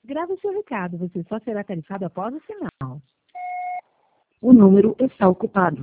Grave seu recado, você só será tarifado após o sinal. O número está ocupado.